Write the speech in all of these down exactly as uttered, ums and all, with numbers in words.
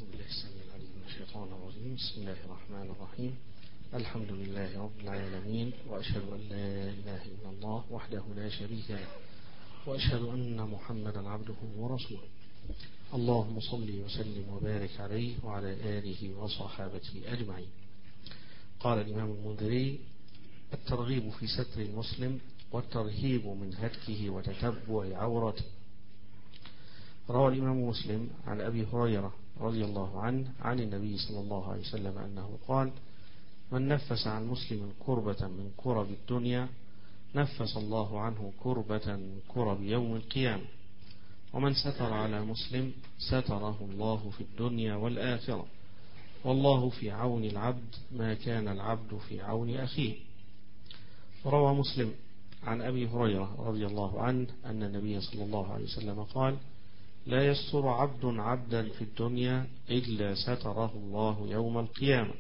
أعوذ بالله السميع العليم من الشيطان الرجيم. بسم الله الرحمن الرحيم. الحمد لله رب العالمين، وأشهد أن لا إله إلا الله وحده لا شريك له، وأشهد أن محمدا عبده ورسوله. اللهم صل وسلم وبارك عليه وعلى آله وصحابته أجمعين. قال الإمام المنذري: الترغيب في ستر المسلم والترهيب من هتكه وتتبع عورته. روى الإمام مسلم عن أبي هريرة رضي الله عنه عن النبي صلى الله عليه وسلم أنه قال: من نفس عن مسلم كربة من كرب الدنيا نفس الله عنه كربة من كرب يوم القيامة، ومن ستر على مسلم ستره الله في الدنيا والآخرة، والله في عون العبد ما كان العبد في عون أخيه. روى مسلم عن أبي هريرة رضي الله عنه أن النبي صلى الله عليه وسلم قال: لا يستر عبد عبدا في الدنيا إلا ستره الله يوم القيامة.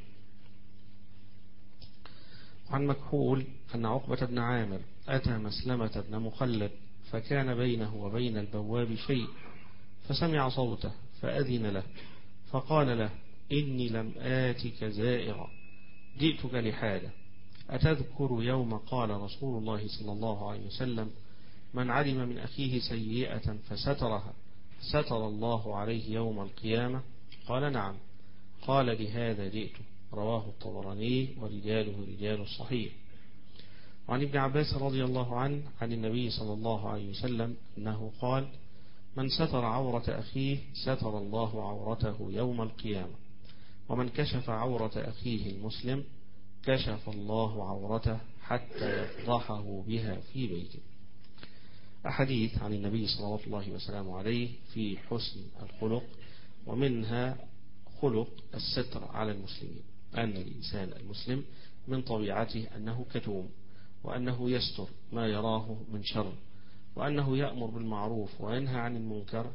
عن مكحول أن عقبة بن عامر أتى مسلمة بن مخلد فكان بينه وبين البواب شيء، فسمع صوته فأذن له فقال له: إني لم آتك زائرا، جئتك لحاجة. أتذكر يوم قال رسول الله صلى الله عليه وسلم: من علم من أخيه سيئة فسترها ستر الله عليه يوم القيامة؟ قال: نعم. قال: لهذا جئت. رواه الطبراني ورجاله رجال الصحيح. وعن ابن عباس رضي الله عنه عن النبي صلى الله عليه وسلم أنه قال: من ستر عورة أخيه ستر الله عورته يوم القيامة، ومن كشف عورة أخيه المسلم كشف الله عورته حتى يفضحه بها في بيته. أحاديث عن النبي صلى الله وسلم عليه في حسن الخلق، ومنها خلق الستر على المسلمين، أن الإنسان المسلم من طبيعته أنه كتوم، وأنه يستر ما يراه من شر، وأنه يأمر بالمعروف وينهى عن المنكر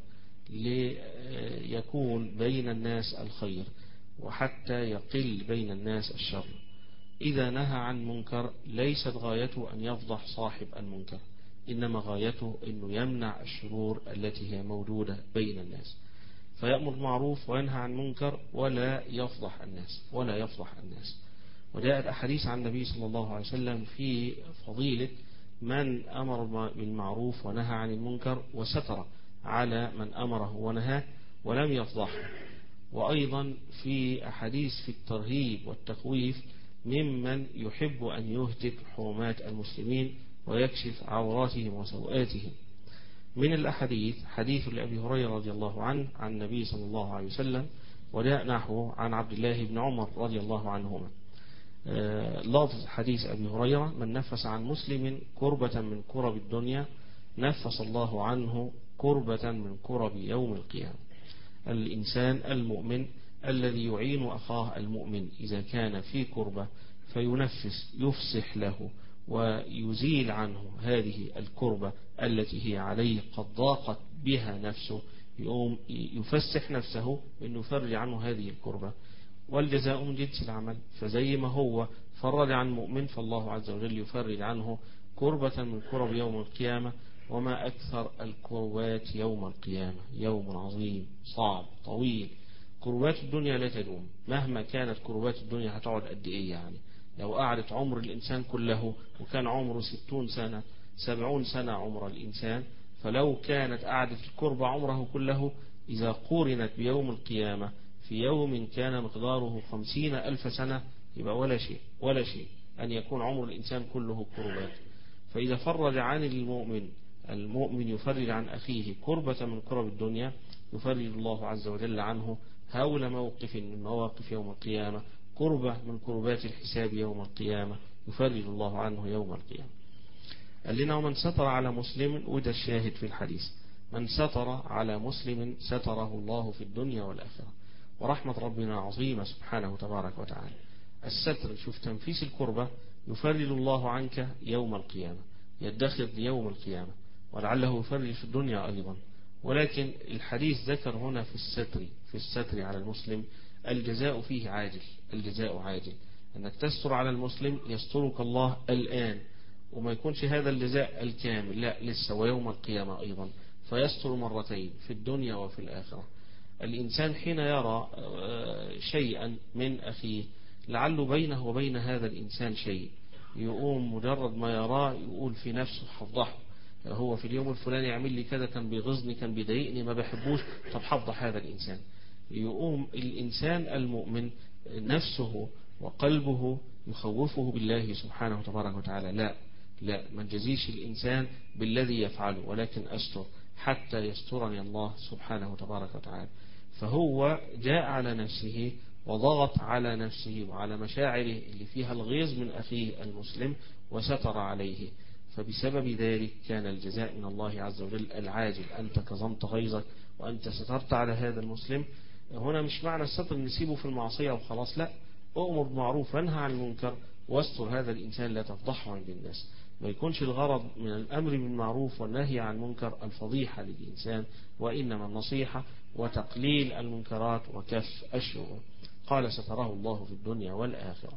ليكون بين الناس الخير وحتى يقل بين الناس الشر. إذا نهى عن منكر ليست غايته أن يفضح صاحب المنكر، إنما غايته أنه يمنع الشرور التي هي موجودة بين الناس، فيأمر بالمعروف وينهى عن منكر ولا يفضح الناس ولا يفضح الناس. وجاءت أحاديث عن النبي صلى الله عليه وسلم في فضيلة من أمر بالمعروف ونهى عن المنكر وستر على من أمره ونهاه ولم يفضحه، وأيضا في أحاديث في الترهيب والتخويف ممن يحب أن يهتك حرمات المسلمين ويكشف عوراتهم وسوءاتهم. من الأحاديث حديث لأبي هريرة رضي الله عنه عن النبي صلى الله عليه وسلم، وجاء نحوه عن عبد الله بن عمر رضي الله عنهما. لفظ حديث أبي هريرة: من نفس عن مسلم كربة من كرب الدنيا نفس الله عنه كربة من كرب يوم القيامة. الإنسان المؤمن الذي يعين أخاه المؤمن إذا كان في كربة فينفس يفسح له ويزيل عنه هذه الكربة التي هي عليه قد ضاقت بها نفسه، يقوم يفسح نفسه أنه يفرج عنه هذه الكربة، والجزاء من جنس العمل. فزي ما هو فرج عن مؤمن فالله عز وجل يفرج عنه كربة من كرب يوم القيامة. وما أكثر الكربات يوم القيامة، يوم عظيم صعب طويل. كربات الدنيا لا تدوم، مهما كانت كربات الدنيا هتقعد قد إيه؟ يعني لو قعدت عمر الإنسان كله وكان عمره ستون سنة سبعون سنة عمر الإنسان، فلو كانت قعدت الكربة عمره كله إذا قورنت بيوم القيامة في يوم كان مقداره خمسين ألف سنة يبقى ولا شيء ولا شيء أن يكون عمر الإنسان كله كربات. فإذا فرج عن المؤمن المؤمن يفرج عن أخيه كربة من كرب الدنيا يفرج الله عز وجل عنه هول موقف من مواقف يوم القيامة، كربة من كربات الحساب يوم القيامة يفرج الله عنه يوم القيامة. قال لنا: ومن ستر على مسلم، وده الشاهد في الحديث، من ستر على مسلم ستره الله في الدنيا والآخرة. ورحمة ربنا عظيمة سبحانه تبارك وتعالى. الستر، شوف تنفيس الكربة، يفرج الله عنك يوم القيامة، يدخر يوم القيامة، ولعله يفرج في الدنيا أيضا. ولكن الحديث ذكر هنا في الستر في الستر على المسلم الجزاء فيه عاجل، الجزاء عاجل، أنك تستر على المسلم يسترك الله الآن، وما يكونش هذا الجزاء الكامل، لا، لسه ويوم القيامة أيضا، فيستر مرتين في الدنيا وفي الآخرة. الإنسان حين يرى شيئا من أخيه لعله بينه وبين هذا الإنسان شيء، يقوم مجرد ما يراه يقول في نفسه حفضحه، هو في اليوم الفلاني يعمل لي كذا، كان بيغزني، كان بيضايقني، ما بحبوش، طب حفضح هذا الإنسان. يقوم الإنسان المؤمن نفسه وقلبه يخوفه بالله سبحانه وتبارك وتعالى. لا لا ما نجزيش الإنسان بالذي يفعله، ولكن أستر حتى يسترني الله سبحانه وتبارك وتعالى. فهو جاء على نفسه وضغط على نفسه وعلى مشاعره اللي فيها الغيظ من أخيه المسلم وستر عليه، فبسبب ذلك كان الجزاء من الله عز وجل العاجل. أنت كظمت غيظك وأنت سترت على هذا المسلم. هنا مش معنى الستر نسيبه في المعصية وخلاص، لا، أؤمر بالمعروف وانهى عن المنكر واستر هذا الإنسان لا تفضحه عند الناس. ما يكونش الغرض من الأمر بالمعروف والنهي عن المنكر الفضيحة للإنسان، وإنما النصيحة وتقليل المنكرات وكف الشرور. قال ستره الله في الدنيا والآخرة.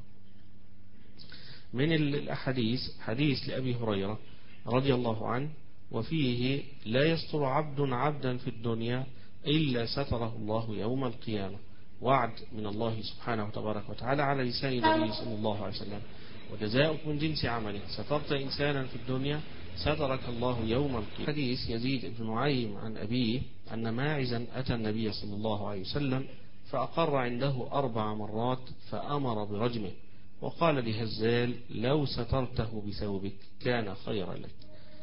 من الأحاديث حديث لأبي هريرة رضي الله عنه وفيه لا يستر عبد عبدا في الدنيا إلا ستره الله يوم القيامة، وعد من الله سبحانه وتبارك وتعالى على لسان النبي صلى الله عليه وسلم، وجزاؤك من جنس عمله، سترت إنسانا في الدنيا سترك الله يوم القيامة. حديث يزيد بن نعيم عن أبيه أن ماعزا أتى النبي صلى الله عليه وسلم فأقر عنده أربع مرات فأمر برجمه، وقال لهزال لو سترته بثوبك كان خيرا لك.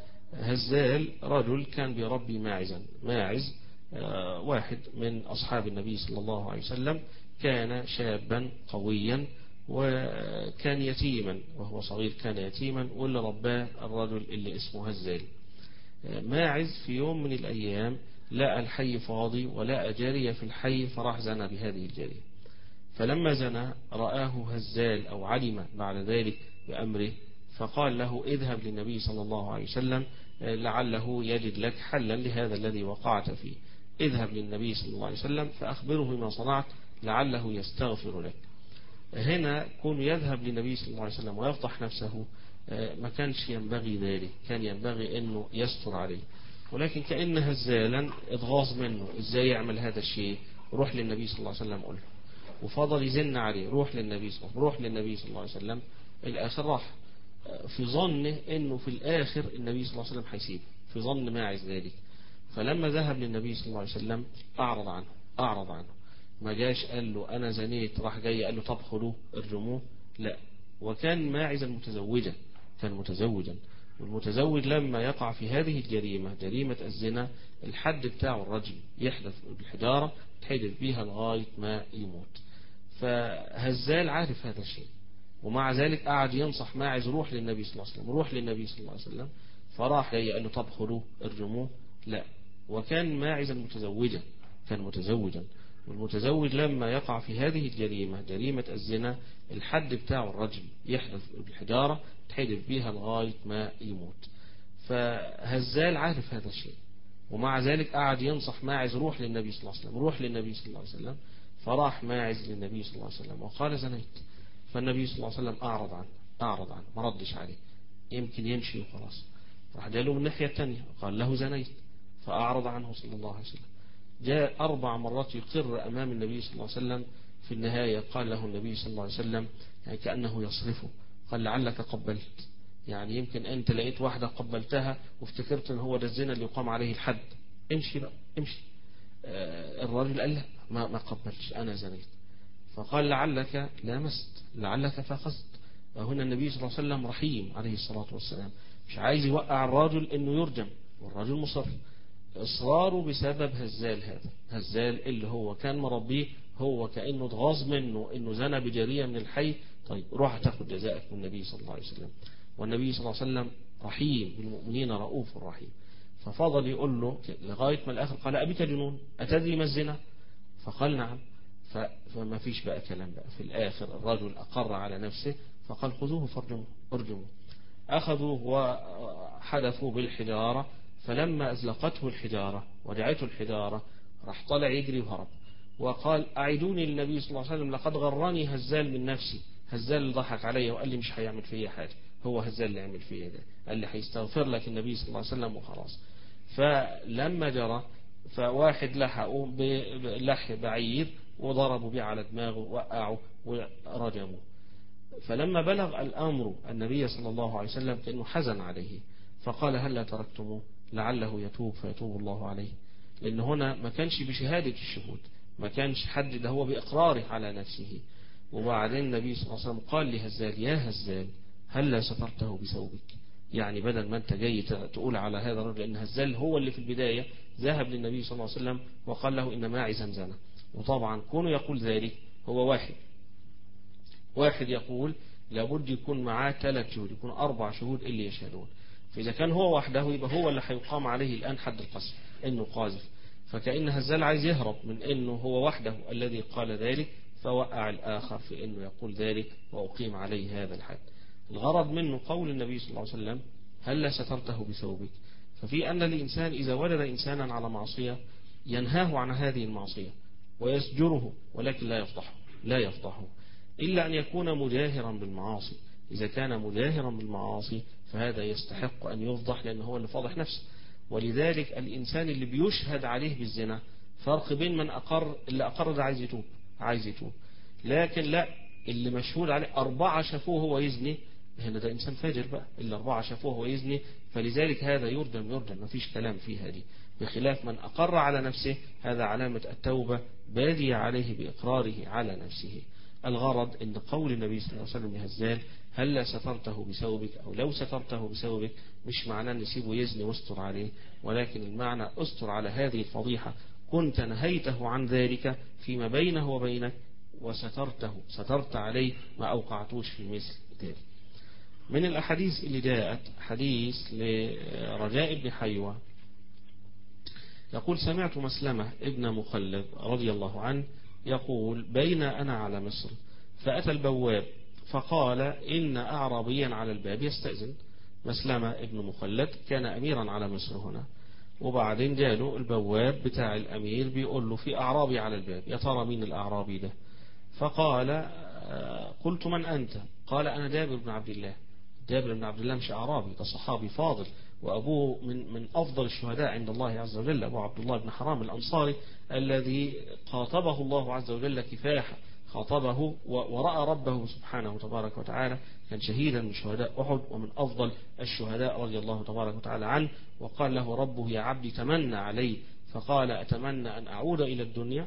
هزال رجل كان بيربي ماعزا، ماعز واحد من أصحاب النبي صلى الله عليه وسلم، كان شابا قويا وكان يتيما، وهو صغير كان يتيما، واللي رباه الرجل اللي اسمه هزال. ماعز في يوم من الأيام لقى الحي فاضي ولقى جارية في الحي، فراح زنى بهذه الجارية. فلما زنى رآه هزال أو علم بعد ذلك بأمره، فقال له اذهب للنبي صلى الله عليه وسلم لعله يجد لك حلا لهذا الذي وقعت فيه. اذهب للنبي صلى الله عليه وسلم فأخبره ما صنعت لعله يستغفر لك. هنا كون يذهب للنبي صلى الله عليه وسلم ويفضح نفسه ما كانش ينبغي ذلك، كان ينبغي أنه يستر عليه، ولكن كأن هزالا اتغاظ منه ازاي يعمل هذا الشيء، روح للنبي صلى الله عليه وسلم قل له، وفضل يزن عليه روح للنبي صلى الله عليه وسلم روح للنبي صلى الله عليه وسلم. الآخر راح في ظنه انه في الآخر النبي صلى الله عليه وسلم هيسيبه، في ظن ماعز ذلك. فلما ذهب للنبي صلى الله عليه وسلم أعرض عنه أعرض عنه ما جاش قال له أنا زنيت، راح جاي قال له طب خذوه ارجموه، لا. وكان ماعزا متزوجا، كان متزوجا، والمتزوج لما يقع في هذه الجريمة جريمة الزنا الحد بتاعه الرجم، يحدث بالحجارة تحدث بيها لغاية ما يموت. فهزال عارف هذا الشيء، ومع ذلك قعد ينصح ماعز روح للنبي صلى الله عليه وسلم روح للنبي صلى الله عليه وسلم. فراح جاي قال له طب خذوه ارجموه، لا. وكان ماعزا متزوجا، كان متزوجا، والمتزوج لما يقع في هذه الجريمة جريمة الزنا الحد بتاعه الرجم، يحدث بالحجارة تحدث بيها لغاية ما يموت. فهزال عارف هذا الشيء، ومع ذلك قعد ينصح ماعز روح للنبي صلى الله عليه وسلم روح للنبي صلى الله عليه وسلم. فراح ماعز للنبي صلى الله عليه وسلم وقال زنيت. فالنبي صلى الله عليه وسلم أعرض عنه أعرض عنه ما ردش عليه، يمكن يمشي وخلاص. راح جاله من الناحية الثانية قال له زنيت، فأعرض عنه صلى الله عليه وسلم. جاء أربع مرات يقر أمام النبي صلى الله عليه وسلم. في النهاية قال له النبي صلى الله عليه وسلم يعني كأنه يصرفه، قال لعلك قبلت، يعني يمكن أنت لقيت واحدة قبلتها وافتكرت أن هو ده الزنا اللي يقام عليه الحد، امشي بقى امشي. آه الراجل قال لا ما, ما قبلتش أنا زنيت. فقال لعلك لامست لعلك فأخذت. وهنا النبي صلى الله عليه وسلم رحيم عليه الصلاة والسلام، مش عايز يوقع الراجل أنه يرجم، والراجل مصر. إصراره بسبب هزال، هذا هزال اللي هو كان مربيه، هو كأنه اتغاظ منه انه زنى بجارية من الحي، طيب روح تاخد جزاءك من النبي صلى الله عليه وسلم. والنبي صلى الله عليه وسلم رحيم بالمؤمنين رؤوف رحيم. ففضل يقول له لغاية ما الآخر قال أبيك جنون أتدري ما الزنا؟ فقال نعم. فما فيش بقى كلام بقى، في الآخر الرجل أقر على نفسه فقال خذوه فارجموه ارجموه. أخذوه وحدثوا بالحجارة، فلما أزلقته الحجارة ودعته الحجارة راح طلع يجري وهرب، وقال أعيدوني للنبي صلى الله عليه وسلم لقد غرني هزال من نفسي، هزال اللي ضحك علي وقال لي مش هيعمل فيا حاجة، هو هزال اللي يعمل فيا ده، قال لي هيستغفر لك النبي صلى الله عليه وسلم وخلاص. فلما جرى فواحد لحقه بلح بعير وضربوا به على دماغه وقعوا ورجموا. فلما بلغ الأمر النبي صلى الله عليه وسلم كأنه حزن عليه، فقال هل تركتموه لعله يتوب فيتوب الله عليه. لأن هنا ما كانش بشهادة الشهود، ما كانش حد، ده هو بإقراره على نفسه. وبعدين النبي صلى الله عليه وسلم قال لهزال يا هزال هل سترته بثوبك، يعني بدل ما انت جاي تقول على هذا الرجل، لأن هزال هو اللي في البداية ذهب للنبي صلى الله عليه وسلم وقال له إن معي زنزانة. وطبعا كونه يقول ذلك هو واحد واحد يقول لابد يكون معاه ثلاث شهود، يكون أربع شهود اللي يشهدون. فإذا كان هو وحده يبقى هو اللي هيقام عليه الآن حد القذف إنه قاذف. فكأن هزال عايز يهرب من إنه هو وحده الذي قال ذلك، فوقع الآخر في إنه يقول ذلك وأقيم عليه هذا الحد. الغرض منه قول النبي صلى الله عليه وسلم هل سترته بثوبك، ففي أن الإنسان إذا وجد إنسانا على معصية ينهاه عن هذه المعصية ويسجره، ولكن لا يفضحه لا يفضحه إلا أن يكون مجاهرا بالمعاصي. إذا كان مجاهرا بالمعاصي فهذا يستحق أن يفضح، لأنه هو اللي فضح نفسه. ولذلك الإنسان اللي بيشهد عليه بالزنا فرق بين من أقر، اللي أقر ده عايز يتوب عايز يتوب لكن لا، اللي مشهود عليه أربعة شافوه هو يزني، هنا ده إنسان فاجر بقى، اللي أربعة شافوه هو يزني، فلذلك هذا يردم يردم ما فيش كلام فيه هذه. بخلاف من أقر على نفسه هذا علامة التوبة بادية عليه بإقراره على نفسه. الغرض أن قول النبي صلى الله عليه وسلم لهزال هل سترته بثوبك أو لو سترته بثوبك مش معناه أن نسيبه يزني واستر عليه، ولكن المعنى استر على هذه الفضيحة، كنت نهيته عن ذلك فيما بينه وبينك وسترته سترت عليه ما أوقعتوش في مثل ذلك. من الأحاديث اللي جاءت حديث لرجاء بن حيوة يقول سمعت مسلمة ابن مخلد رضي الله عنه يقول بين أنا على مصر فأتى البواب فقال إن أعرابيا على الباب يستأذن. مسلمة ابن مخلد كان أميرا على مصر هنا، وبعدين جاله البواب بتاع الأمير بيقول له في أعرابي على الباب، يا ترى مين الأعرابي ده؟ فقال قلت من أنت؟ قال أنا جابر بن عبد الله. جابر بن عبد الله مش أعرابي، ده صحابي فاضل، وأبوه من من أفضل الشهداء عند الله عز وجل، أبو عبد الله بن حرام الأنصاري الذي خاطبه الله عز وجل كفاحا، خاطبه ورأى ربه سبحانه تبارك وتعالى، كان شهيدا من شهداء أحد ومن أفضل الشهداء رضي الله تبارك وتعالى عنه. وقال له ربه يا عبدي تمنى علي، فقال أتمنى أن أعود إلى الدنيا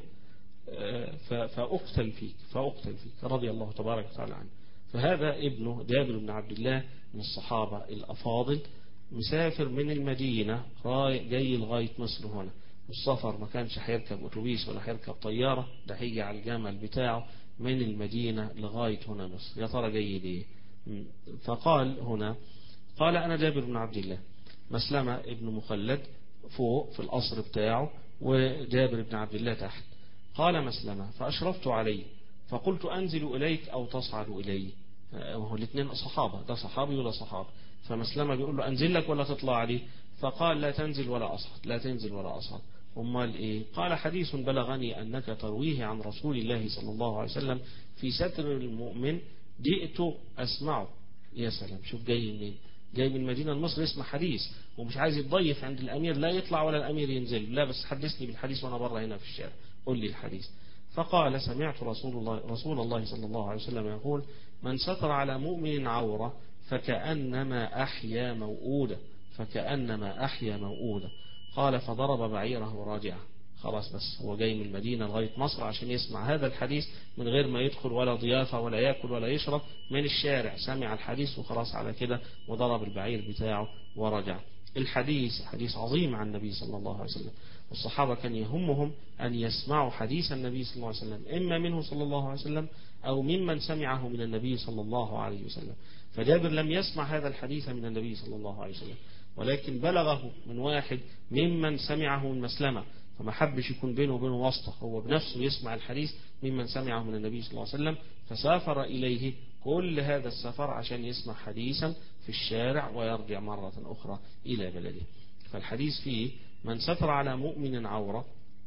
فأقتل فيك فأقتل فيك رضي الله تبارك وتعالى عنه. فهذا ابنه جابر بن عبد الله من الصحابة الأفاضل، مسافر من المدينة جاي لغاية مصر هنا، والسفر ما كانش هيركب أتوبيس ولا هيركب طيارة، ده هيجي على الجمل بتاعه من المدينة لغاية هنا مصر. يا ترى جاي ليه؟ فقال هنا قال أنا جابر بن عبد الله. مسلمة ابن مخلد فوق في القصر بتاعه وجابر بن عبد الله تحت. قال مسلمة فأشرفت عليه فقلت أنزل إليك أو تصعد إلي، وهو الاثنين صحابة، ده صحابي ولا صحابي. فمسلمة بيقول له أنزل لك ولا تطلع عليه؟ فقال لا تنزل ولا أصعد لا تنزل ولا أصعد. أمال إيه؟ قال حديث بلغني أنك ترويه عن رسول الله صلى الله عليه وسلم في ستر المؤمن جئت أسمعه. يا سلام، شوف جاي منين؟ جاي من مدينة مصر يسمع حديث ومش عايز يتضيف عند الأمير، لا يطلع ولا الأمير ينزل، لا بس حدثني بالحديث وأنا بره هنا في الشارع، قل لي الحديث. فقال سمعت رسول الله رسول الله صلى الله عليه وسلم يقول من ستر على مؤمن عورة فكأنما أحيا موؤودة فكأنما أحيا موؤودة. قال فضرب بعيره راجعه. خلاص، بس هو جاي من المدينة لغاية مصر عشان يسمع هذا الحديث من غير ما يدخل ولا ضيافة ولا يأكل ولا يشرب، من الشارع سمع الحديث وخلاص على كده، وضرب البعير بتاعه ورجع. الحديث حديث عظيم عن النبي صلى الله عليه وسلم، والصحابة كان يهمهم أن يسمعوا حديث النبي صلى الله عليه وسلم إما منه صلى الله عليه وسلم أو ممن سمعه من النبي صلى الله عليه وسلم. فجابر لم يسمع هذا الحديث من النبي صلى الله عليه وسلم، ولكن بلغه من واحد ممن سمعه من مسلمة، فما حبش يكون بينه وبينه واسطة، هو بنفسه يسمع الحديث ممن سمعه من النبي صلى الله عليه وسلم، فسافر إليه كل هذا السفر عشان يسمع حديثا في الشارع ويرجع مرة أخرى إلى بلده. فالحديث فيه من ستر على مؤمن عورة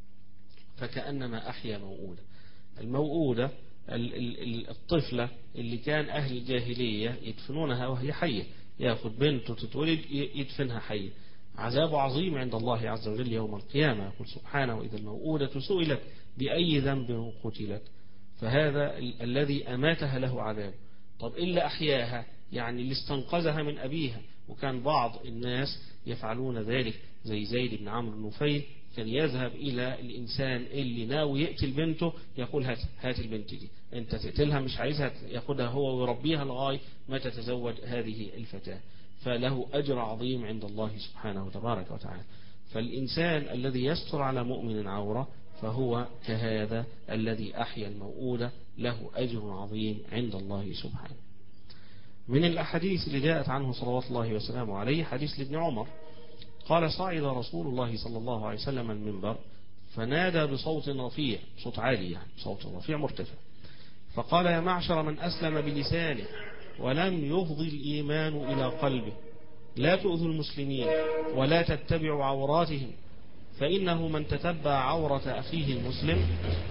فكأنما أحيا موؤودة. الموؤودة الطفلة اللي كان أهل الجاهلية يدفنونها وهي حية، ياخد بنته تتولد يدفنها حية عذاب عظيم عند الله عز وجل يوم القيامة. يقول سبحانه: وإذا الموءودة سئلت بأي ذنب قتلت، فهذا ال الذي أماتها له عذاب. طب إلا أحياها، يعني اللي استنقذها من أبيها. وكان بعض الناس يفعلون ذلك، زي زيد بن عمرو النفيل، كان يذهب إلى الإنسان اللي ناوي يقتل بنته، يقول: هات هات البنت دي، أنت تقتلها مش عايزها، ياخدها هو ويربيها لغاية ما تتزوج هذه الفتاة، فله أجر عظيم عند الله سبحانه وتبارك وتعالى. فالإنسان الذي يستر على مؤمن عورة فهو كهذا الذي أحيا الموءودة، له أجر عظيم عند الله سبحانه. من الأحاديث اللي جاءت عنه صلوات الله وسلامه عليه حديث لابن عمر قال: صعد رسول الله صلى الله عليه وسلم المنبر فنادى بصوت رفيع، صوت عالي يعني صوت رفيع مرتفع، فقال: يا معشر من أسلم بلسانه ولم يفضي الإيمان إلى قلبه، لا تؤذوا المسلمين ولا تتبعوا عوراتهم، فإنه من تتبع عورة أخيه المسلم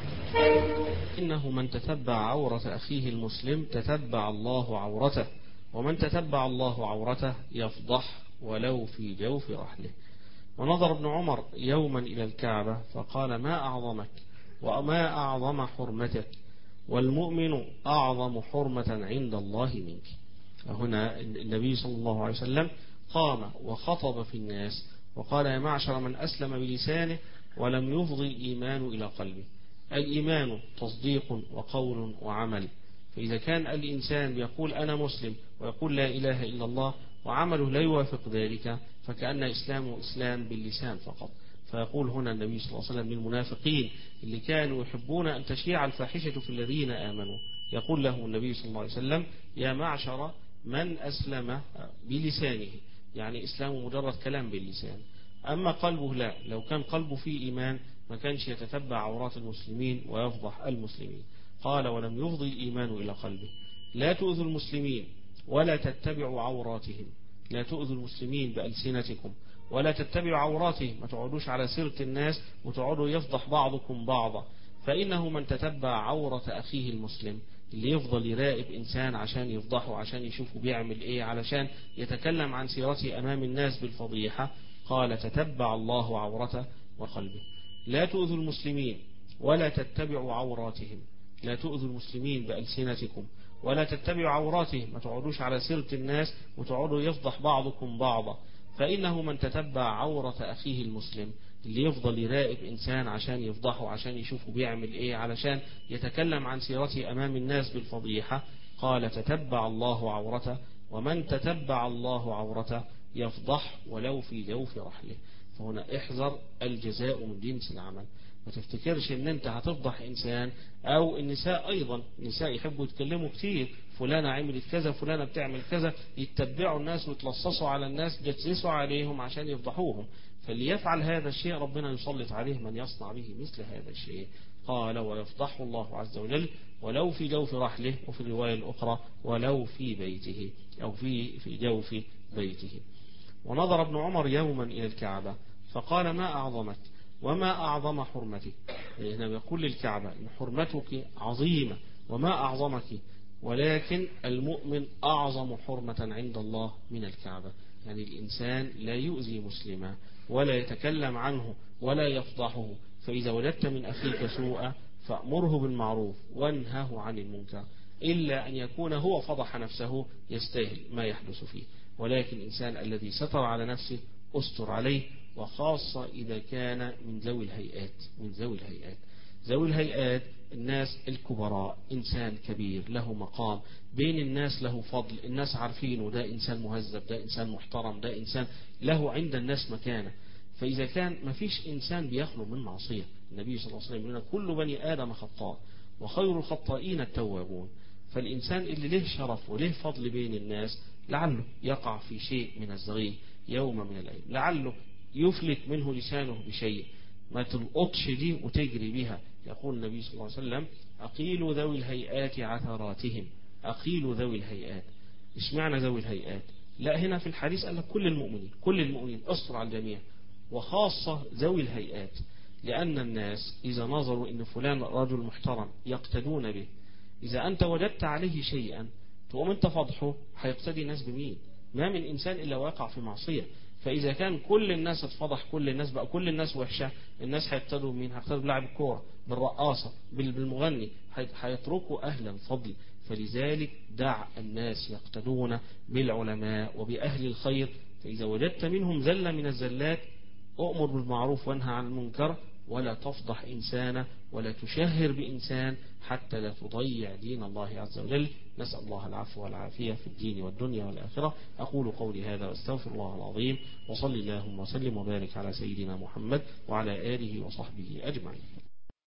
إنه من تتبع عورة أخيه المسلم تتبع الله عورته، ومن تتبع الله عورته يفضح ولو في جوف رحله. ونظر ابن عمر يوما إلى الكعبة فقال: ما أعظمك وما أعظم حرمتك، والمؤمن أعظم حرمة عند الله منك. هنا النبي صلى الله عليه وسلم قام وخطب في الناس وقال: يا معشر من أسلم بلسانه ولم يفضي الإيمان إلى قلبه. الإيمان تصديق وقول وعمل، فإذا كان الإنسان يقول أنا مسلم ويقول لا إله إلا الله وعمله لا يوافق ذلك، فكأن إسلامه إسلام باللسان فقط. فيقول هنا النبي صلى الله عليه وسلم للمنافقين اللي كانوا يحبون أن تشيع الفاحشة في الذين آمنوا، يقول له النبي صلى الله عليه وسلم: يا معشر من أسلم بلسانه، يعني إسلامه مجرد كلام باللسان، أما قلبه لا، لو كان قلبه فيه إيمان ما كانش يتتبع عورات المسلمين ويفضح المسلمين. قال: ولم يفضي الإيمان إلى قلبه. لا تؤذوا المسلمين ولا تتبعوا عوراتهم، لا تؤذوا المسلمين بألسنتكم ولا تتبعوا عوراتهم، ما تقعدوش على سيرة الناس وتقعدوا يفضح بعضكم بعضا، فإنه من تتبع عورة أخيه المسلم، اللي يفضل يراقب إنسان عشان يفضحه، عشان يشوفه بيعمل إيه، علشان يتكلم عن سيرته أمام الناس بالفضيحة، قال: تتبع الله عورته وقلبه. لا تؤذوا المسلمين ولا تتبعوا عوراتهم، لا تؤذوا المسلمين بألسنتكم ولا تتبعوا عوراتهم، ما تقعدوش على سيرة الناس وتقعدوا يفضح بعضكم بعضا، فإنه من تتبع عورة أخيه المسلم، اللي يفضل يراقب إنسان عشان يفضحه، عشان يشوفه بيعمل إيه، علشان يتكلم عن سيرته أمام الناس بالفضيحة، قال: تتبع الله عورته، ومن تتبع الله عورته يفضح ولو في جوف رحله. فهنا احذر، الجزاء من جنس العمل. ما تفتكرش ان انت هتفضح انسان، او النساء ايضا، النساء يحبوا يتكلموا كتير، فلانة عملت كذا، فلانة بتعمل كذا، يتبعوا الناس ويتلصصوا على الناس، يتسسوا عليهم عشان يفضحوهم. فاللي يفعل هذا الشيء ربنا يسلط عليه من يصنع به مثل هذا الشيء. قال: ويفضحه الله عز وجل ولو في جوف رحله، وفي الرواية الأخرى ولو في بيته، أو في في جوف بيته. ونظر ابن عمر يوما إلى الكعبة فقال: ما أعظمك وما أعظم حرمتك. هنا يقول للكعبة إن حرمتك عظيمة وما أعظمك، ولكن المؤمن أعظم حرمة عند الله من الكعبة. يعني الإنسان لا يؤذي مسلما ولا يتكلم عنه ولا يفضحه، فإذا وجدت من أخيك سوءا فأمره بالمعروف وانهه عن المنكر، إلا أن يكون هو فضح نفسه يستاهل ما يحدث فيه. ولكن الإنسان الذي ستر على نفسه أستر عليه، وخاصة إذا كان من ذوي الهيئات. من ذوي الهيئات ذوي الهيئات الناس الكبراء، إنسان كبير له مقام بين الناس، له فضل، الناس عارفينه ده إنسان مهذب، ده إنسان محترم، ده إنسان له عند الناس مكانة. فإذا كان ما فيش إنسان بيخلو من معصية، النبي صلى الله عليه وسلم يقول: كل بني آدم خطاء وخير الخطائين التوابون. فالإنسان اللي له شرف وله فضل بين الناس لعله يقع في شيء من الزغي يوم من الأيام، لعله يفلت منه لسانه بشيء، ما تلقطش دي وتجري بها. يقول النبي صلى الله عليه وسلم: أقيلوا ذوي الهيئات عثراتهم، أقيلوا ذوي الهيئات. اشمعنى ذوي الهيئات؟ لا، هنا في الحديث قال لك كل المؤمنين، كل المؤمنين، أسر على الجميع، وخاصة ذوي الهيئات، لأن الناس إذا نظروا إن فلان رجل محترم يقتدون به. إذا أنت وجدت عليه شيئا تقوم أنت فضحه، هيقتدي الناس بمين؟ ما من إنسان إلا ويقع في معصية. فإذا كان كل الناس اتفضح، كل الناس بقى كل الناس وحشة، الناس هيقتدوا مين؟ هيقتدوا بلاعب الكورة، بالرقاصة، بالمغني، هيتركوا أهل الفضل. فلذلك دع الناس يقتدون بالعلماء وبأهل الخير، فإذا وجدت منهم زلة من الزلات أؤمر بالمعروف وانهى عن المنكر، ولا تفضح إنسانا ولا تشهر بإنسان حتى لا تضيع دين الله عز وجل. نسأل الله العفو والعافية في الدين والدنيا والآخرة. أقول قولي هذا واستغفر الله العظيم، وصلي اللهم وسلم وبارك على سيدنا محمد وعلى آله وصحبه أجمعين.